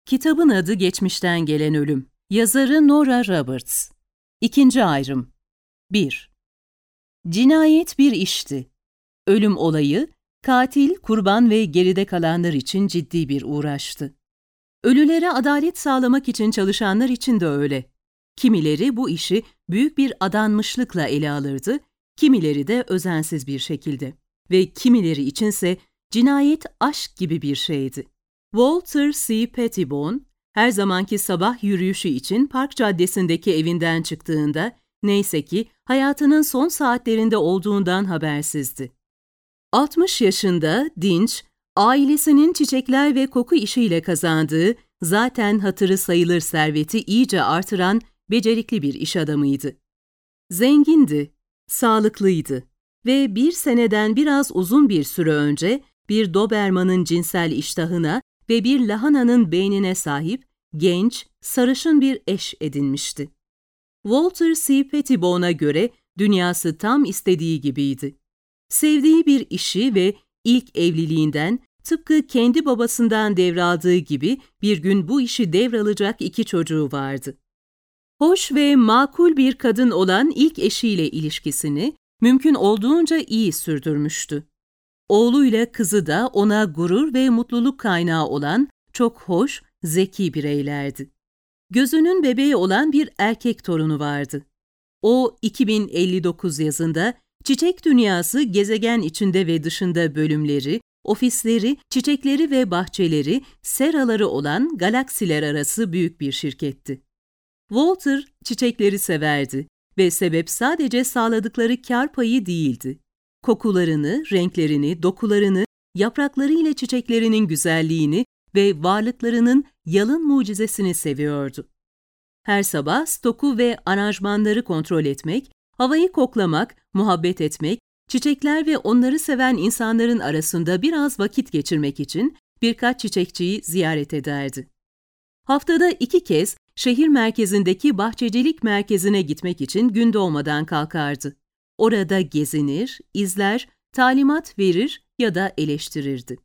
Kitabın adı Geçmişten Gelen Ölüm. Yazarı Nora Roberts. İkinci ayrım. 1. Cinayet bir işti. Ölüm olayı, katil, kurban ve geride kalanlar için ciddi bir uğraştı. Ölülere adalet sağlamak için çalışanlar için de öyle. Kimileri bu işi büyük bir adanmışlıkla ele alırdı, kimileri de özensiz bir şekilde. Ve kimileri içinse cinayet aşk gibi bir şeydi. Walter C. Pettibone, her zamanki sabah yürüyüşü için Park Caddesi'ndeki evinden çıktığında, neyse ki hayatının son saatlerinde olduğundan habersizdi. 60 yaşında Dinch, ailesinin çiçekler ve koku işiyle kazandığı, zaten hatırı sayılır serveti iyice artıran becerikli bir iş adamıydı. Zengindi, sağlıklıydı ve bir seneden biraz uzun bir süre önce bir Doberman'ın cinsel iştahına ve bir lahananın beynine sahip, genç, sarışın bir eş edinmişti. Walter C. Pettibone'a göre dünyası tam istediği gibiydi. Sevdiği bir işi ve ilk evliliğinden, tıpkı kendi babasından devraldığı gibi bir gün bu işi devralacak 2 çocuğu vardı. Hoş ve makul bir kadın olan ilk eşiyle ilişkisini mümkün olduğunca iyi sürdürmüştü. Oğluyla kızı da ona gurur ve mutluluk kaynağı olan çok hoş, zeki bireylerdi. Gözünün bebeği olan bir erkek torunu vardı. O 2059 yazında çiçek dünyası gezegen içinde ve dışında bölümleri, ofisleri, çiçekleri ve bahçeleri, seraları olan galaksiler arası büyük bir şirketti. Walter çiçekleri severdi ve sebep sadece sağladıkları kar payı değildi. Kokularını, renklerini, dokularını, yapraklarıyla çiçeklerinin güzelliğini ve varlıklarının yalın mucizesini seviyordu. Her sabah stoku ve aranjmanları kontrol etmek, havayı koklamak, muhabbet etmek, çiçekler ve onları seven insanların arasında biraz vakit geçirmek için birkaç çiçekçiyi ziyaret ederdi. Haftada 2 kez şehir merkezindeki bahçecilik merkezine gitmek için gün doğmadan kalkardı. Orada gezinir, izler, talimat verir ya da eleştirirdi.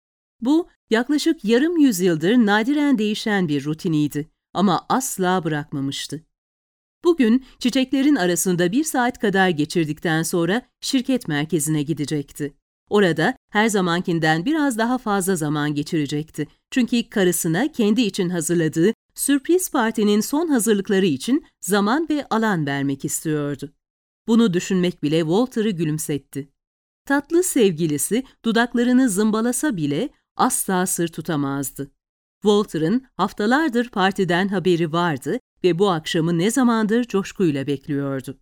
Bu, yaklaşık yarım yüzyıldır nadiren değişen bir rutiniydi ama asla bırakmamıştı. Bugün çiçeklerin arasında 1 saat kadar geçirdikten sonra şirket merkezine gidecekti. Orada her zamankinden biraz daha fazla zaman geçirecekti. Çünkü karısına kendi için hazırladığı sürpriz partinin son hazırlıkları için zaman ve alan vermek istiyordu. Bunu düşünmek bile Walter'ı gülümsetti. Tatlı sevgilisi dudaklarını zımbalasa bile asla sır tutamazdı. Walter'ın haftalardır partiden haberi vardı ve bu akşamı ne zamandır coşkuyla bekliyordu.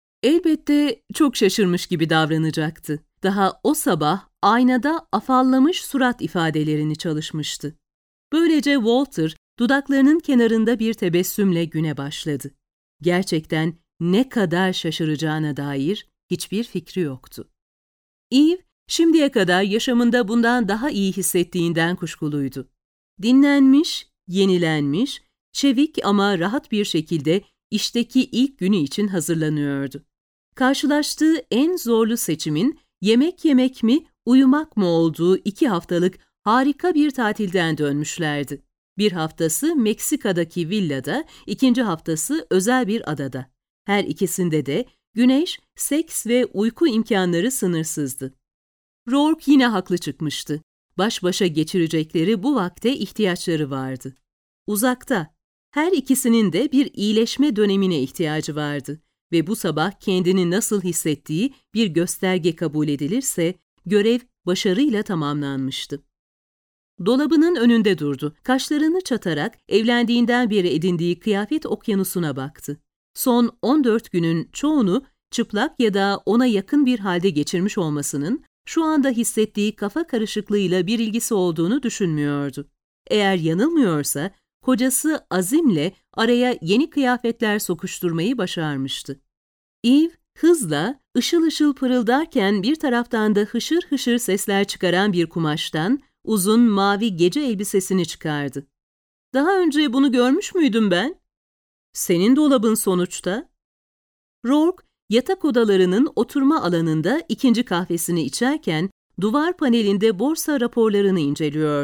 Elbette çok şaşırmış gibi davranacaktı. Daha o sabah aynada afallamış surat ifadelerini çalışmıştı. Böylece Walter dudaklarının kenarında bir tebessümle güne başladı. Gerçekten ne kadar şaşıracağına dair hiçbir fikri yoktu. Eve, şimdiye kadar yaşamında bundan daha iyi hissettiğinden kuşkuluydu. Dinlenmiş, yenilenmiş, çevik ama rahat bir şekilde işteki ilk günü için hazırlanıyordu. Karşılaştığı en zorlu seçimin yemek yemek mi, uyumak mı olduğu 2 haftalık harika bir tatilden dönmüşlerdi. Bir haftası Meksika'daki villada, 2. haftası özel bir adada. Her ikisinde de güneş, seks ve uyku imkanları sınırsızdı. Rourke yine haklı çıkmıştı. Baş başa geçirecekleri bu vakte ihtiyaçları vardı. Uzakta, her ikisinin de bir iyileşme dönemine ihtiyacı vardı ve bu sabah kendini nasıl hissettiği bir gösterge kabul edilirse, görev başarıyla tamamlanmıştı. Dolabının önünde durdu. Kaşlarını çatarak evlendiğinden beri edindiği kıyafet okyanusuna baktı. Son 14 günün çoğunu çıplak ya da ona yakın bir halde geçirmiş olmasının şu anda hissettiği kafa karışıklığıyla bir ilgisi olduğunu düşünmüyordu. Eğer yanılmıyorsa, kocası Azim'le araya yeni kıyafetler sokuşturmayı başarmıştı. Eve, hızla, ışıl ışıl pırıldarken bir taraftan da hışır hışır sesler çıkaran bir kumaştan uzun mavi gece elbisesini çıkardı. "Daha önce bunu görmüş müydüm ben?" "Senin dolabın sonuçta." Rourke, yatak odalarının oturma alanında 2. kahvesini içerken duvar panelinde borsa raporlarını inceliyordu.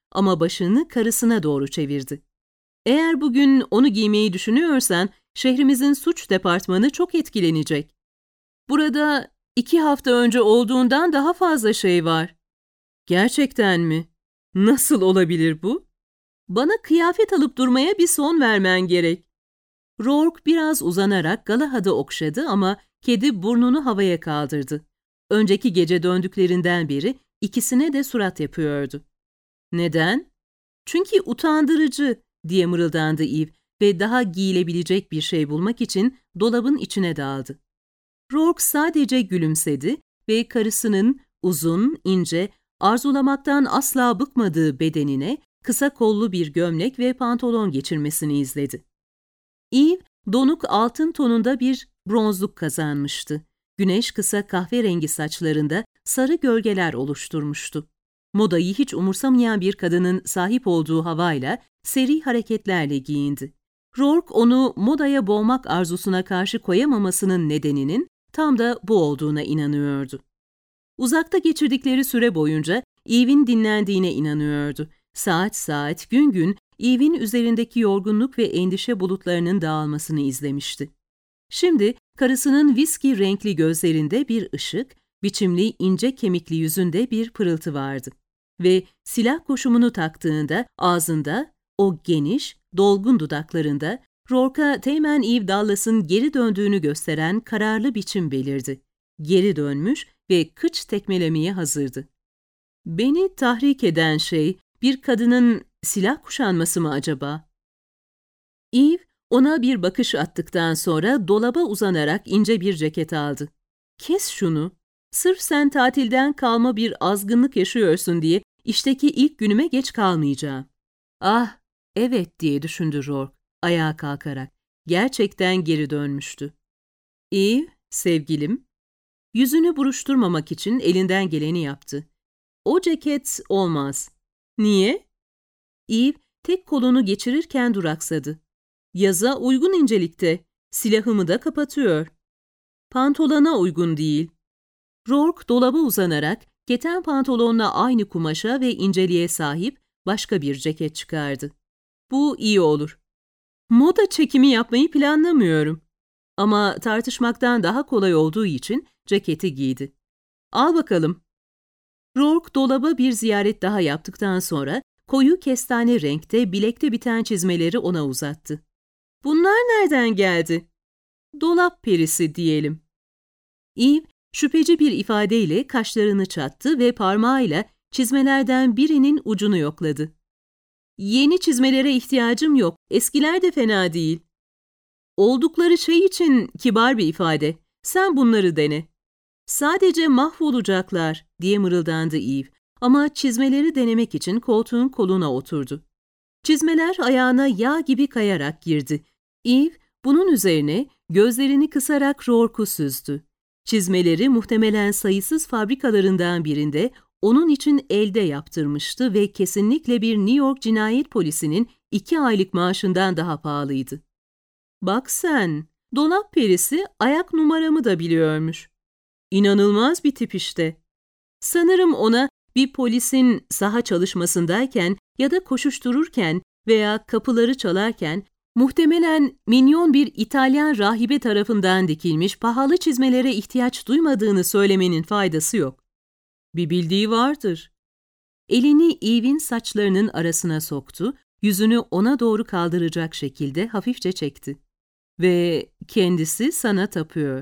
ama başını karısına doğru çevirdi. Eğer bugün onu giymeyi düşünüyorsan, şehrimizin suç departmanı çok etkilenecek. Burada 2 hafta önce olduğundan daha fazla şey var. Gerçekten mi? Nasıl olabilir bu? Bana kıyafet alıp durmaya bir son vermen gerek. Rourke biraz uzanarak Galahad'ı okşadı ama kedi burnunu havaya kaldırdı. Önceki gece döndüklerinden beri ikisine de surat yapıyordu. Neden? Çünkü utandırıcı diye mırıldandı Eve ve daha giyilebilecek bir şey bulmak için dolabın içine daldı. Rourke sadece gülümsedi ve karısının uzun, ince, arzulamaktan asla bıkmadığı bedenine kısa kollu bir gömlek ve pantolon geçirmesini izledi. Eve, donuk altın tonunda bir bronzluk kazanmıştı. Güneş kısa kahverengi saçlarında sarı gölgeler oluşturmuştu. Modayı hiç umursamayan bir kadının sahip olduğu havayla, seri hareketlerle giyindi. Rourke onu modaya boğmak arzusuna karşı koyamamasının nedeninin tam da bu olduğuna inanıyordu. Uzakta geçirdikleri süre boyunca Eve'in dinlendiğine inanıyordu. Saat saat, gün gün Eve'in üzerindeki yorgunluk ve endişe bulutlarının dağılmasını izlemişti. Şimdi karısının viski renkli gözlerinde bir ışık, biçimli ince kemikli yüzünde bir pırıltı vardı. Ve silah koşumunu taktığında ağzında, o geniş, dolgun dudaklarında Rourke'a Teğmen Eve Dallas'ın geri döndüğünü gösteren kararlı biçim belirdi. Geri dönmüş ve kıç tekmelemeye hazırdı. Beni tahrik eden şey bir kadının silah kuşanması mı acaba? Eve ona bir bakış attıktan sonra dolaba uzanarak ince bir ceket aldı. Kes şunu. Sırf sen tatilden kalma bir azgınlık yaşıyorsun diye işteki ilk günüme geç kalmayacağım. Ah, evet diye düşündü Rourke ayağa kalkarak. Gerçekten geri dönmüştü. Eve, sevgilim. Yüzünü buruşturmamak için elinden geleni yaptı. O ceket olmaz. Niye? Eve tek kolunu geçirirken duraksadı. Yaza uygun incelikte. Silahımı da kapatıyor. Pantolona uygun değil. Rourke dolaba uzanarak keten pantolonla aynı kumaşa ve inceliğe sahip başka bir ceket çıkardı. Bu iyi olur. Moda çekimi yapmayı planlamıyorum. Ama tartışmaktan daha kolay olduğu için ceketi giydi. Al bakalım. Rourke dolaba bir ziyaret daha yaptıktan sonra koyu kestane renkte bilekte biten çizmeleri ona uzattı. Bunlar nereden geldi? Dolap perisi diyelim. Eve şüpheci bir ifadeyle kaşlarını çattı ve parmağıyla çizmelerden birinin ucunu yokladı. Yeni çizmelere ihtiyacım yok, eskiler de fena değil. Oldukları şey için kibar bir ifade. Sen bunları dene. Sadece mahvolacaklar diye mırıldandı Eve ama çizmeleri denemek için koltuğun koluna oturdu. Çizmeler ayağına yağ gibi kayarak girdi. Eve bunun üzerine gözlerini kısarak Rourke'u süzdü. Çizmeleri muhtemelen sayısız fabrikalarından birinde onun için elde yaptırmıştı ve kesinlikle bir New York cinayet polisinin 2 aylık maaşından daha pahalıydı. Bak sen, dolap perisi ayak numaramı da biliyormuş. İnanılmaz bir tip işte. Sanırım ona bir polisin saha çalışmasındayken ya da koşuştururken veya kapıları çalarken muhtemelen minyon bir İtalyan rahibe tarafından dikilmiş pahalı çizmelere ihtiyaç duymadığını söylemenin faydası yok. Bir bildiği vardır. Elini Eve'in saçlarının arasına soktu, yüzünü ona doğru kaldıracak şekilde hafifçe çekti. Ve kendisi sana tapıyor.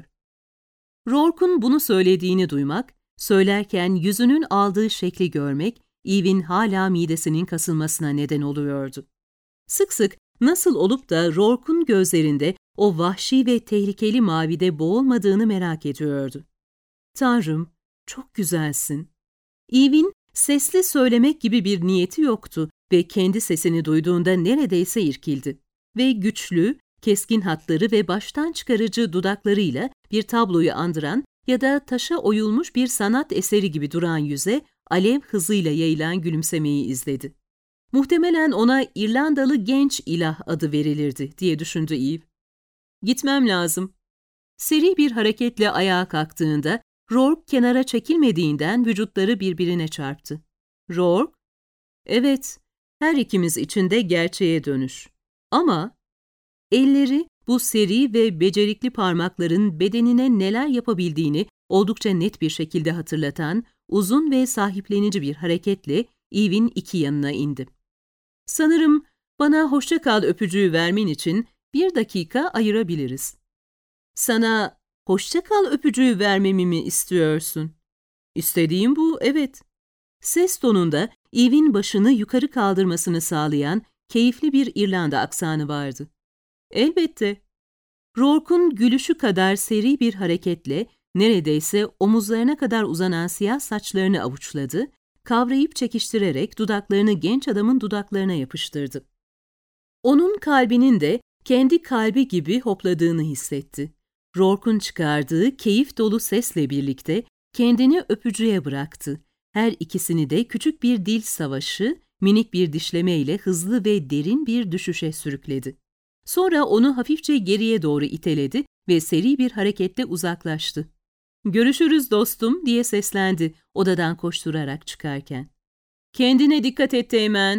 Rourke'un bunu söylediğini duymak, söylerken yüzünün aldığı şekli görmek, Eve'in hala midesinin kasılmasına neden oluyordu. Sık sık nasıl olup da Rourke'un gözlerinde o vahşi ve tehlikeli mavide boğulmadığını merak ediyordu. Tanrım, çok güzelsin. Eve'in sesli söylemek gibi bir niyeti yoktu ve kendi sesini duyduğunda neredeyse irkildi. Ve güçlü, keskin hatları ve baştan çıkarıcı dudaklarıyla bir tabloyu andıran ya da taşa oyulmuş bir sanat eseri gibi duran yüze alev hızıyla yayılan gülümsemeyi izledi. Muhtemelen ona İrlandalı genç ilah adı verilirdi diye düşündü Eve. Gitmem lazım. Seri bir hareketle ayağa kalktığında Rourke kenara çekilmediğinden vücutları birbirine çarptı. Rourke, Evet, her ikimiz için de gerçeğe dönüş. Ama elleri bu seri ve becerikli parmakların bedenine neler yapabildiğini oldukça net bir şekilde hatırlatan uzun ve sahiplenici bir hareketle Eve'in iki yanına indi. Sanırım bana hoşça kal öpücüğü vermen için 1 dakika ayırabiliriz. Sana hoşça kal öpücüğü vermemi mi istiyorsun? İstediğim bu, evet. Ses tonunda Eve'in başını yukarı kaldırmasını sağlayan keyifli bir İrlanda aksanı vardı. Elbette. Rourke'un gülüşü kadar seri bir hareketle neredeyse omuzlarına kadar uzanan siyah saçlarını avuçladı, kavrayıp çekiştirerek dudaklarını genç adamın dudaklarına yapıştırdı. Onun kalbinin de kendi kalbi gibi hopladığını hissetti. Rourke'un çıkardığı keyif dolu sesle birlikte kendini öpücüğe bıraktı. Her ikisini de küçük bir dil savaşı, minik bir dişlemeyle hızlı ve derin bir düşüşe sürükledi. Sonra onu hafifçe geriye doğru iteledi ve seri bir hareketle uzaklaştı. "Görüşürüz dostum," diye seslendi odadan koşturarak çıkarken. "Kendine dikkat et Teğmen."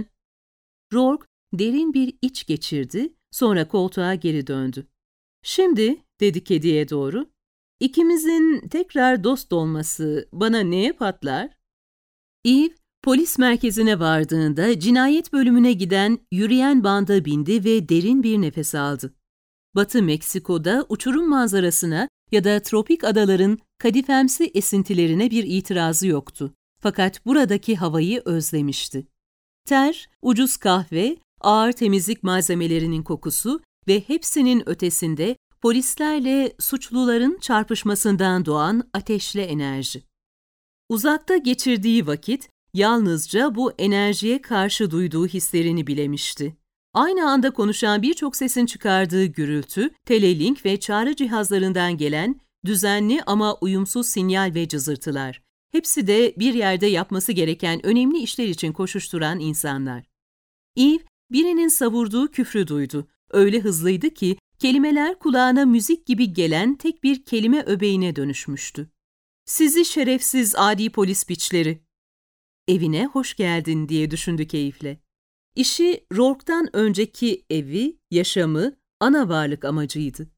Rourke derin bir iç geçirdi, sonra koltuğa geri döndü. "Şimdi," dedi kediye doğru, "ikimizin tekrar dost olması bana neye patlar?" Eve, polis merkezine vardığında cinayet bölümüne giden yürüyen banda bindi ve derin bir nefes aldı. Batı Meksiko'da uçurum manzarasına ya da tropik adaların kadifemsi esintilerine bir itirazı yoktu. Fakat buradaki havayı özlemişti. Ter, ucuz kahve, ağır temizlik malzemelerinin kokusu ve hepsinin ötesinde polislerle suçluların çarpışmasından doğan ateşli enerji. Uzakta geçirdiği vakit yalnızca bu enerjiye karşı duyduğu hislerini bilemişti. Aynı anda konuşan birçok sesin çıkardığı gürültü, telelink ve çağrı cihazlarından gelen düzenli ama uyumsuz sinyal ve cızırtılar. Hepsi de bir yerde yapması gereken önemli işler için koşuşturan insanlar. Eve, birinin savurduğu küfrü duydu. Öyle hızlıydı ki kelimeler kulağına müzik gibi gelen tek bir kelime öbeğine dönüşmüştü. "Sizi şerefsiz adi polis piçleri." "Evine hoş geldin," diye düşündü keyifle. İşi Rourke'dan önceki evi, yaşamı, ana varlık amacıydı.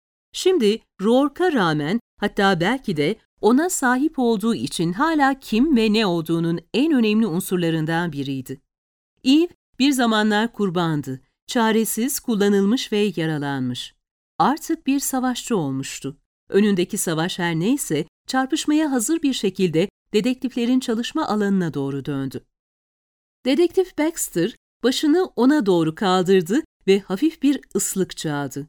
Şimdi Rourke'a rağmen, hatta belki de ona sahip olduğu için hala kim ve ne olduğunun en önemli unsurlarından biriydi. Eve bir zamanlar kurbandı, çaresiz, kullanılmış ve yaralanmış. Artık bir savaşçı olmuştu. Önündeki savaş her neyse, çarpışmaya hazır bir şekilde dedektiflerin çalışma alanına doğru döndü. Dedektif Baxter başını ona doğru kaldırdı ve hafif bir ıslık çaldı.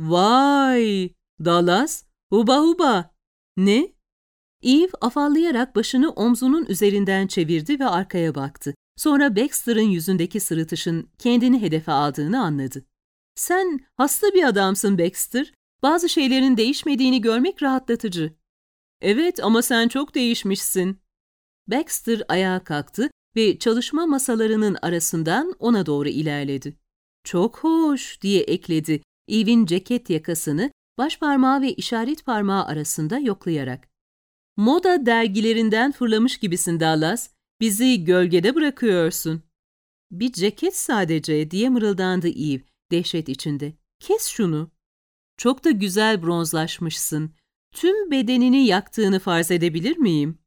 "Vay! Dallas! Huba huba!" "Ne?" Eve afallayarak başını omzunun üzerinden çevirdi ve arkaya baktı. Sonra Baxter'ın yüzündeki sırıtışın kendini hedefe aldığını anladı. "Sen hasta bir adamsın Baxter. Bazı şeylerin değişmediğini görmek rahatlatıcı." "Evet ama sen çok değişmişsin." Baxter ayağa kalktı ve çalışma masalarının arasından ona doğru ilerledi. "Çok hoş," diye ekledi Eve'in ceket yakasını başparmağı ve işaret parmağı arasında yoklayarak. "Moda dergilerinden fırlamış gibisin Dallas. Bizi gölgede bırakıyorsun." "Bir ceket sadece," diye mırıldandı Eve dehşet içinde. "Kes şunu." "Çok da güzel bronzlaşmışsın. Tüm bedenini yaktığını farz edebilir miyim?"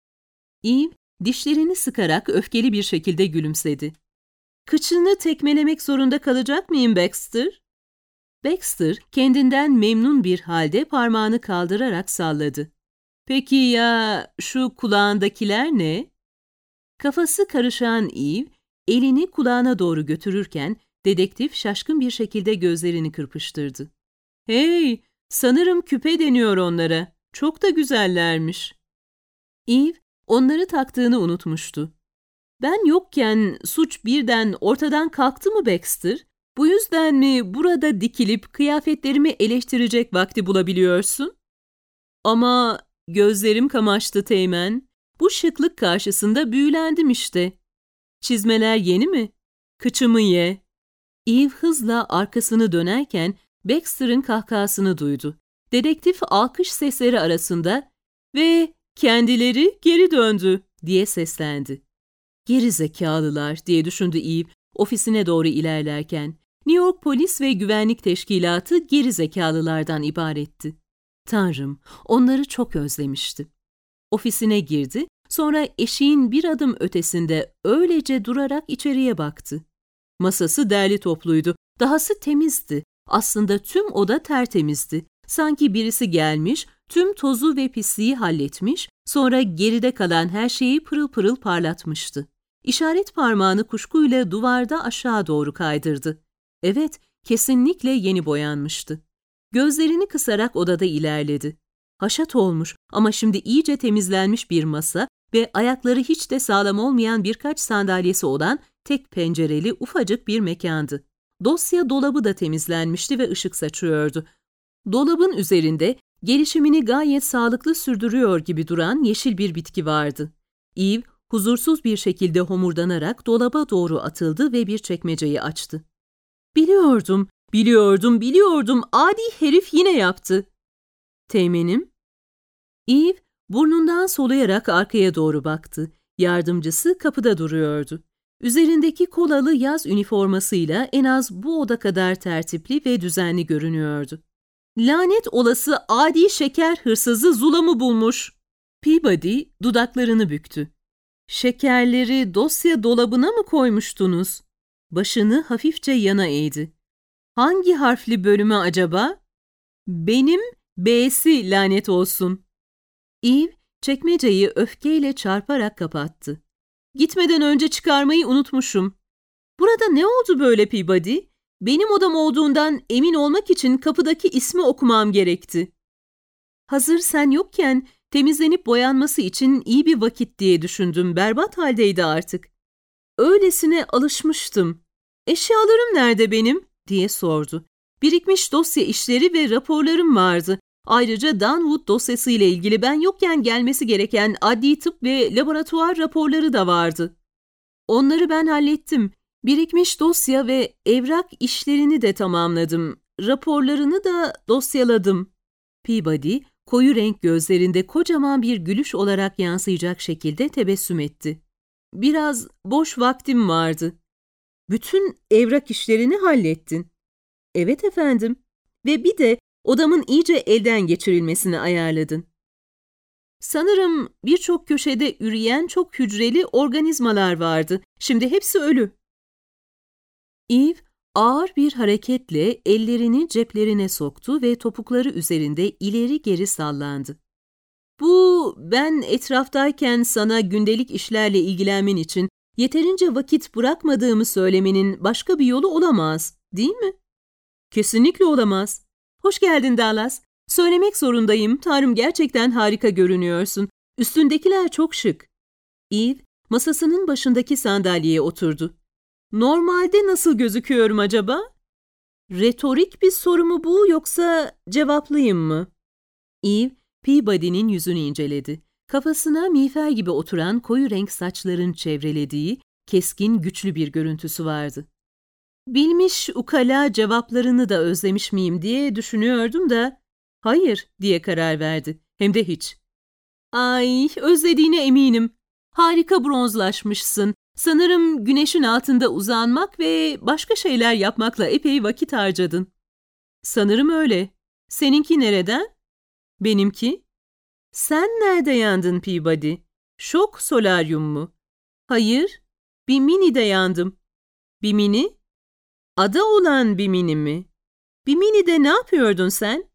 Eve dişlerini sıkarak öfkeli bir şekilde gülümsedi. "Kıçını tekmelemek zorunda kalacak mıyım Baxter?" Baxter kendinden memnun bir halde parmağını kaldırarak salladı. "Peki ya şu kulağındakiler ne?" Kafası karışan Eve, elini kulağına doğru götürürken dedektif şaşkın bir şekilde gözlerini kırpıştırdı. "Hey, sanırım küpe deniyor onlara. Çok da güzellermiş." Eve, onları taktığını unutmuştu. "Ben yokken suç birden ortadan kalktı mı Baxter? Bu yüzden mi burada dikilip kıyafetlerimi eleştirecek vakti bulabiliyorsun?" "Ama gözlerim kamaştı Teğmen. Bu şıklık karşısında büyülendim işte." "Çizmeler yeni mi? Kıçımı ye." Eve hızla arkasını dönerken Baxter'ın kahkahasını duydu. Dedektif alkış sesleri arasında "Ve kendileri geri döndü," diye seslendi. Geri zekalılar diye düşündü Eve ofisine doğru ilerlerken. New York Polis ve Güvenlik Teşkilatı geri zekalılardan ibaretti. Tanrım, onları çok özlemişti. Ofisine girdi, sonra eşiğin bir adım ötesinde öylece durarak içeriye baktı. Masası derli topluydu, dahası temizdi. Aslında tüm oda tertemizdi. Sanki birisi gelmiş, tüm tozu ve pisliği halletmiş, sonra geride kalan her şeyi pırıl pırıl parlatmıştı. İşaret parmağını kuşkuyla duvarda aşağı doğru kaydırdı. Evet, kesinlikle yeni boyanmıştı. Gözlerini kısarak odada ilerledi. Haşat olmuş ama şimdi iyice temizlenmiş bir masa ve ayakları hiç de sağlam olmayan birkaç sandalyesi olan tek pencereli ufacık bir mekandı. Dosya dolabı da temizlenmişti ve ışık saçıyordu. Dolabın üzerinde gelişimini gayet sağlıklı sürdürüyor gibi duran yeşil bir bitki vardı. Eve huzursuz bir şekilde homurdanarak dolaba doğru atıldı ve bir çekmeceyi açtı. Biliyordum. Adi herif yine yaptı. Teğmenim. Eve burnundan soluyarak arkaya doğru baktı. Yardımcısı kapıda duruyordu. Üzerindeki kolalı yaz üniformasıyla en az bu oda kadar tertipli ve düzenli görünüyordu. Lanet olası adi şeker hırsızı Zula'mı bulmuş. Peabody dudaklarını büktü. Şekerleri dosya dolabına mı koymuştunuz? Başını hafifçe yana eğdi. Hangi harfli bölüme acaba? Benim B'si lanet olsun. Eve çekmeceyi öfkeyle çarparak kapattı. Gitmeden önce çıkarmayı unutmuşum. Burada ne oldu böyle Peabody? Benim odam olduğundan emin olmak için kapıdaki ismi okumam gerekti. Hazır sen yokken temizlenip boyanması için iyi bir vakit diye düşündüm. Berbat haldeydi artık. Öylesine alışmıştım. Eşyalarım nerede benim? Diye sordu. Birikmiş dosya işleri ve raporlarım vardı. Ayrıca Dunwood dosyası ile ilgili ben yokken gelmesi gereken adli tıp ve laboratuvar raporları da vardı. Onları ben hallettim. Birikmiş dosya ve evrak işlerini de tamamladım. Raporlarını da dosyaladım. Peabody, koyu renk gözlerinde kocaman bir gülüş olarak yansıyacak şekilde tebessüm etti. Biraz boş vaktim vardı. Bütün evrak işlerini hallettin. Evet efendim. Ve bir de odamın iyice elden geçirilmesini ayarladın. Sanırım birçok köşede üreyen çok hücreli organizmalar vardı. Şimdi hepsi ölü. Eve ağır bir hareketle ellerini ceplerine soktu ve topukları üzerinde ileri geri sallandı. Ben etraftayken sana gündelik işlerle ilgilenmen için yeterince vakit bırakmadığımı söylemenin başka bir yolu olamaz, değil mi? Kesinlikle olamaz. Hoş geldin Dallas. Söylemek zorundayım, Tanrım gerçekten harika görünüyorsun. Üstündekiler çok şık. Eve, masasının başındaki sandalyeye oturdu. Normalde nasıl gözüküyorum acaba? Retorik bir soru mu bu yoksa cevaplayayım mı? Eve, Peabody'nin yüzünü inceledi. Kafasına miğfer gibi oturan koyu renk saçların çevrelediği, keskin, güçlü bir görüntüsü vardı. Bilmiş ukala cevaplarını da özlemiş miyim diye düşünüyordum da, hayır diye karar verdi. Hem de hiç. Ay, özlediğine eminim. Harika bronzlaşmışsın. Sanırım güneşin altında uzanmak ve başka şeyler yapmakla epey vakit harcadın. Sanırım öyle. Seninki nereden? Benimki? Sen nerede yandın Peabody? Şok solaryum mu? Hayır, bir minide yandım. Bir mini? Ada olan bir mini mi? Bir minide ne yapıyordun sen?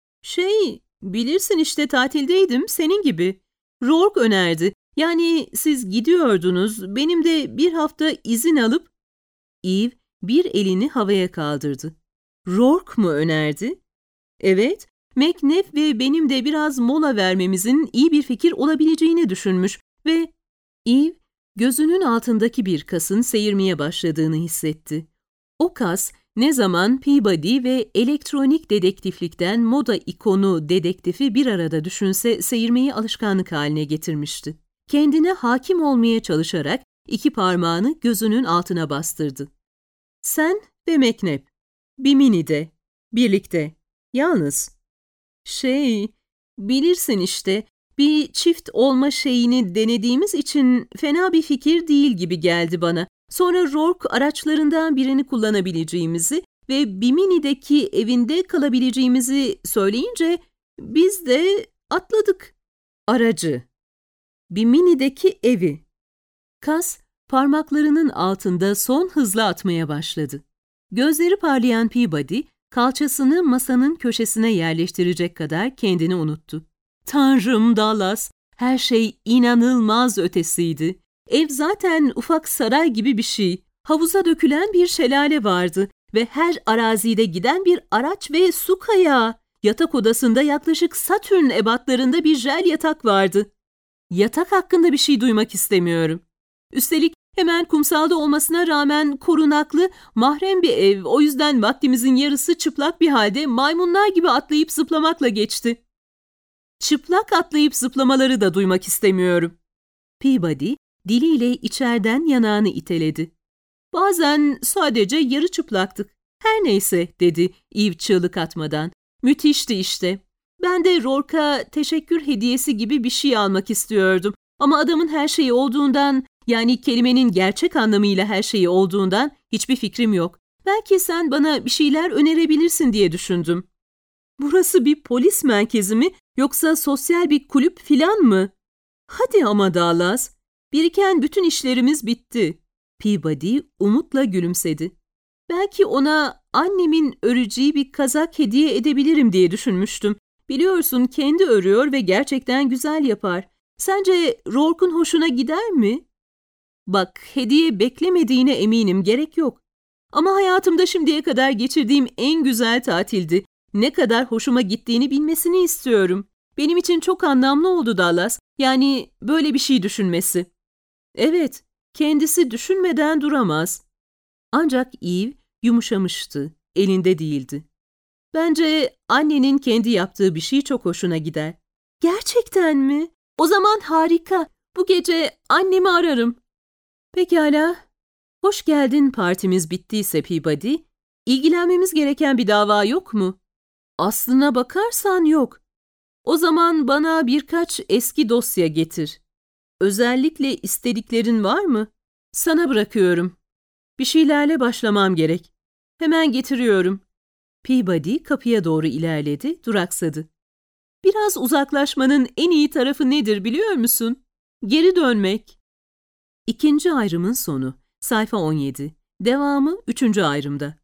Bilirsin işte tatildeydim, senin gibi. Rourke önerdi. Yani siz gidiyordunuz, benim de bir hafta izin alıp... Eve bir elini havaya kaldırdı. Rourke mu önerdi? Evet, McNabb ve benim de biraz mola vermemizin iyi bir fikir olabileceğini düşünmüş ve... Eve, gözünün altındaki bir kasın seyirmeye başladığını hissetti. O kas, ne zaman Peabody ve elektronik dedektiflikten moda ikonu dedektifi bir arada düşünse seyirmeyi alışkanlık haline getirmişti. Kendine hakim olmaya çalışarak iki parmağını gözünün altına bastırdı. Sen ve McNabb, bir minide, birlikte, yalnız. Bilirsin işte, Bir çift olma şeyini denediğimiz için fena bir fikir değil gibi geldi bana. Sonra Rourke araçlarından birini kullanabileceğimizi ve Bimini'deki evinde kalabileceğimizi söyleyince biz de atladık. Aracı. Bimini'deki evi. Cass parmaklarının altında son hızla atmaya başladı. Gözleri parlayan Peabody, kalçasını masanın köşesine yerleştirecek kadar kendini unuttu. Tanrım Dallas, her şey inanılmaz ötesiydi. Ev zaten ufak saray gibi bir şey. Havuza dökülen bir şelale vardı ve her arazide giden bir araç ve su kayağı. Yatak odasında yaklaşık Satürn ebatlarında bir jel yatak vardı. Yatak hakkında bir şey duymak istemiyorum. Üstelik hemen kumsalda olmasına rağmen korunaklı, mahrem bir ev. O yüzden vaktimizin yarısı çıplak bir halde maymunlar gibi atlayıp zıplamakla geçti. Çıplak atlayıp zıplamaları da duymak istemiyorum. Peabody diliyle içeriden yanağını iteledi. Bazen sadece yarı çıplaktık. Her neyse dedi Eve çığlık atmadan. Müthişti işte. Ben de Rourke'a teşekkür hediyesi gibi bir şey almak istiyordum. Ama adamın her şeyi olduğundan, yani kelimenin gerçek anlamıyla her şeyi olduğundan hiçbir fikrim yok. Belki sen bana bir şeyler önerebilirsin diye düşündüm. Burası bir polis merkezi mi yoksa sosyal bir kulüp filan mı? Hadi ama Dallas. Biriken bütün işlerimiz bitti. Peabody umutla gülümsedi. Belki ona annemin öreceği bir kazak hediye edebilirim diye düşünmüştüm. Biliyorsun kendi örüyor ve gerçekten güzel yapar. Sence Rourke'un hoşuna gider mi? Bak, hediye beklemediğine eminim, gerek yok. Ama hayatımda şimdiye kadar geçirdiğim en güzel tatildi. Ne kadar hoşuma gittiğini bilmesini istiyorum. Benim için çok anlamlı oldu Dallas. Yani böyle bir şey düşünmesi. Evet, kendisi düşünmeden duramaz. Ancak Eve yumuşamıştı, elinde değildi. Bence annenin kendi yaptığı bir şey çok hoşuna gider. Gerçekten mi? O zaman harika. Bu gece annemi ararım. Pekala. Hoş geldin partimiz bittiyse Peabody, ilgilenmemiz gereken bir dava yok mu? Aslına bakarsan yok. O zaman bana birkaç eski dosya getir. Özellikle istediklerin var mı? Sana bırakıyorum. Bir şeylerle başlamam gerek. Hemen getiriyorum. Peabody kapıya doğru ilerledi, duraksadı. Biraz uzaklaşmanın en iyi tarafı nedir biliyor musun? Geri dönmek. 2. ayrımın sonu. Sayfa 17. Devamı 3. ayrımda.